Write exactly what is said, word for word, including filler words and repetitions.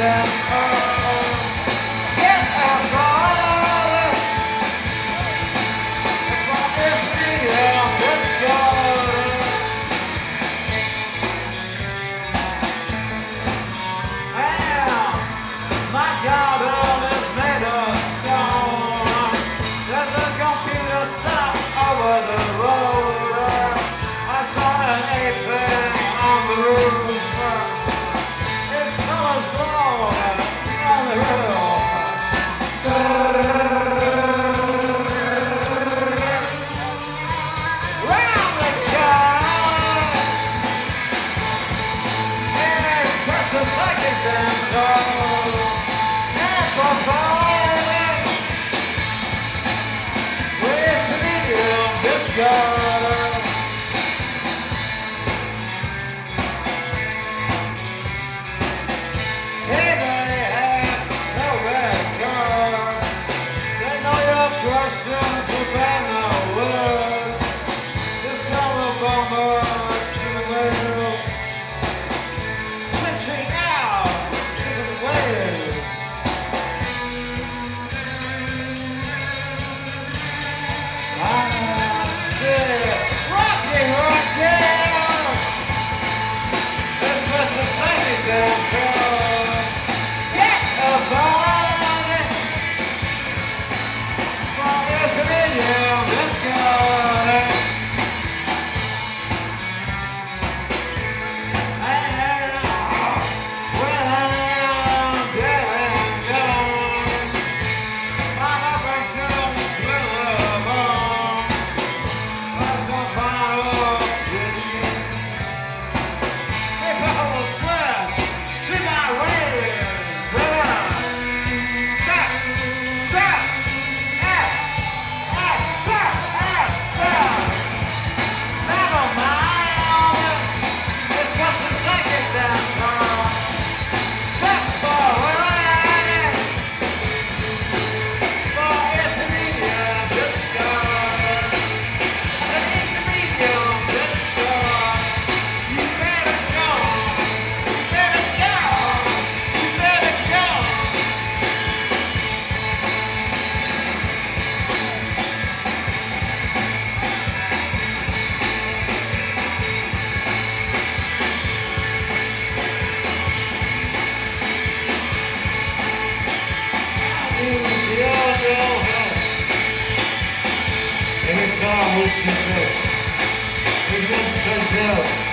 them all. Get alcohol for this video, let's go. Well, my garden is made of stone. There's a computer shop over the road. I saw an apron on the roof. Its colors glow on the roof. Round the car, and it's just a psychic dance hall. And for fun, with the medium disco. Hey, they have no records. They know your questions without no words. Discover bomber to the whales. Switching out to the whales. Ah, yeah. Rocking, rocking. This was the psychic dance. Anytime we can do. We just